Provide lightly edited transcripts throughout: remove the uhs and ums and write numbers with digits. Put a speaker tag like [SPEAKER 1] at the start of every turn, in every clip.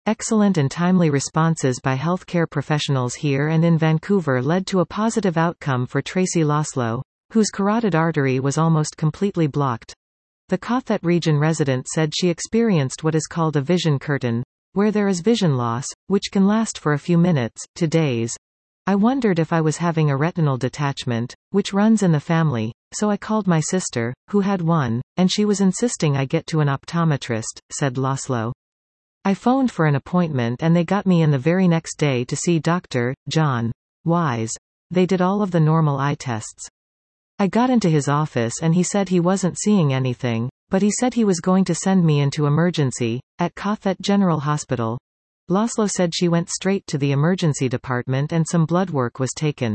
[SPEAKER 1] Excellent and timely responses by healthcare professionals here and in Vancouver led to a positive outcome for Tracy Loslow, whose carotid artery was almost completely blocked. The Cothet region resident said she experienced what is called a vision curtain, where there is vision loss, which can last for a few minutes to days. I wondered if I was having a retinal detachment, which runs in the family, so I called my sister, who had one, and she was insisting I get to an optometrist, said Loslow. I phoned for an appointment and they got me in the very next day to see Dr. John Wise. They did all of the normal eye tests. I got into his office and he said he wasn't seeing anything, but he said he was going to send me into emergency, at Cothet General Hospital. Loslow said she went straight to the emergency department and some blood work was taken.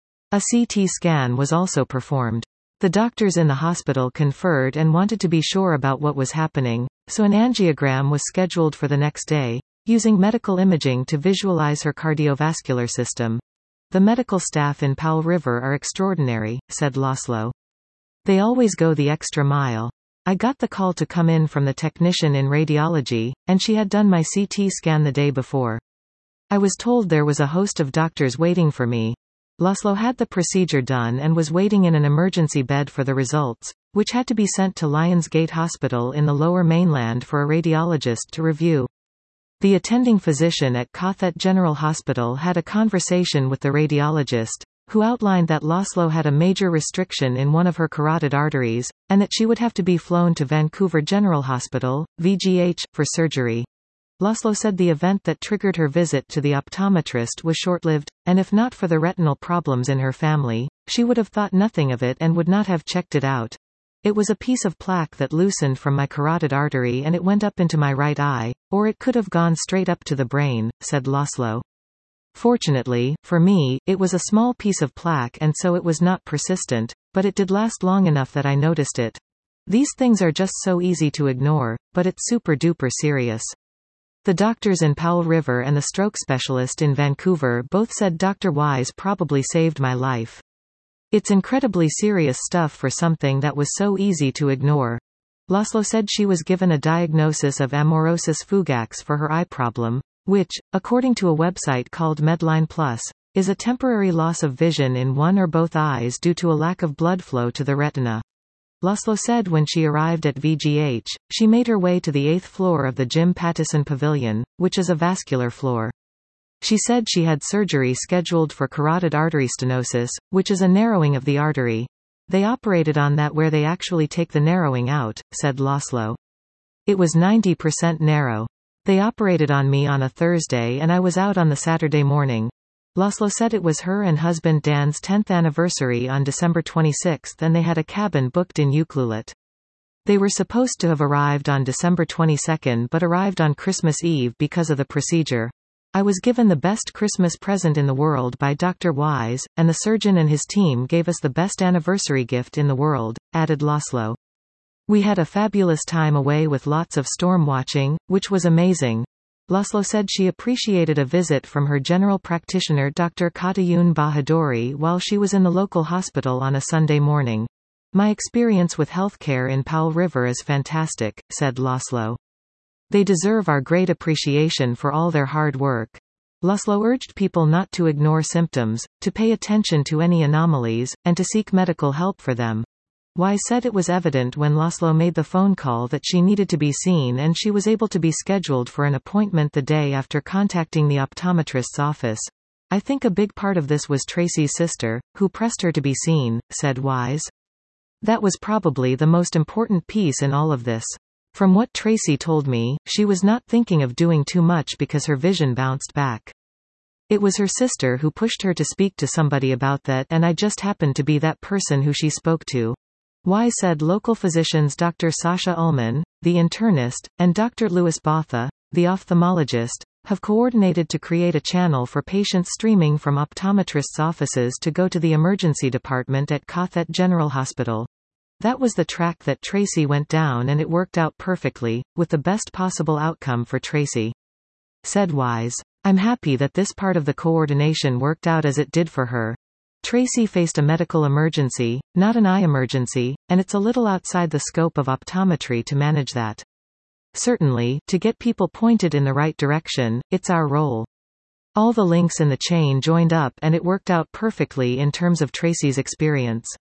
[SPEAKER 1] A CT scan was also performed. The doctors in the hospital conferred and wanted to be sure about what was happening, so an angiogram was scheduled for the next day, using medical imaging to visualize her cardiovascular system. The medical staff in Powell River are extraordinary, said Loslow. They always go the extra mile. I got the call to come in from the technician in radiology, and she had done my CT scan the day before. I was told there was a host of doctors waiting for me. Loslow had the procedure done and was waiting in an emergency bed for the results, which had to be sent to Lions Gate Hospital in the Lower Mainland for a radiologist to review. The attending physician at Cothet General Hospital had a conversation with the radiologist, who outlined that Loslow had a major restriction in one of her carotid arteries, and that she would have to be flown to Vancouver General Hospital, VGH, for surgery. Loslow said the event that triggered her visit to the optometrist was short-lived, and if not for the retinal problems in her family, she would have thought nothing of it and would not have checked it out. It was a piece of plaque that loosened from my carotid artery and it went up into my right eye, or it could have gone straight up to the brain, said Loslow. Fortunately, for me, it was a small piece of plaque and so it was not persistent, but it did last long enough that I noticed it. These things are just so easy to ignore, but it's super duper serious. The doctors in Powell River and the stroke specialist in Vancouver both said Dr. Wise probably saved my life. It's incredibly serious stuff for something that was so easy to ignore. Loslow said she was given a diagnosis of amaurosis fugax for her eye problem, which, according to a website called Medline Plus, is a temporary loss of vision in one or both eyes due to a lack of blood flow to the retina. Loslow said when she arrived at VGH, she made her way to the 8th floor of the Jim Pattison Pavilion, which is a vascular floor. She said she had surgery scheduled for carotid artery stenosis, which is a narrowing of the artery. They operated on that where they actually take the narrowing out, said Loslow. It was 90% narrow. They operated on me on a Thursday and I was out on the Saturday morning. Loslow said it was her and husband Dan's 10th anniversary on December 26 and they had a cabin booked in Ucluelet. They were supposed to have arrived on December 22 but arrived on Christmas Eve because of the procedure. I was given the best Christmas present in the world by Dr. Wise, and the surgeon and his team gave us the best anniversary gift in the world, added Loslow. We had a fabulous time away with lots of storm watching, which was amazing. Loslow said she appreciated a visit from her general practitioner Dr. Katayun Bahadori while she was in the local hospital on a Sunday morning. My experience with healthcare in Powell River is fantastic, said Loslow. They deserve our great appreciation for all their hard work. Loslow urged people not to ignore symptoms, to pay attention to any anomalies, and to seek medical help for them. Wise said it was evident when Loslow made the phone call that she needed to be seen and she was able to be scheduled for an appointment the day after contacting the optometrist's office. I think a big part of this was Tracy's sister, who pressed her to be seen, said Wise. That was probably the most important piece in all of this. From what Tracy told me, she was not thinking of doing too much because her vision bounced back. It was her sister who pushed her to speak to somebody about that and I just happened to be that person who she spoke to. Wise said local physicians Dr. Sasha Ullman, the internist, and Dr. Louis Botha, the ophthalmologist, have coordinated to create a channel for patients streaming from optometrists' offices to go to the emergency department at Cothet General Hospital. That was the track that Tracy went down and it worked out perfectly, with the best possible outcome for Tracy. Said Wise. I'm happy that this part of the coordination worked out as it did for her. Tracy faced a medical emergency, not an eye emergency, and it's a little outside the scope of optometry to manage that. Certainly, to get people pointed in the right direction, it's our role. All the links in the chain joined up and it worked out perfectly in terms of Tracy's experience.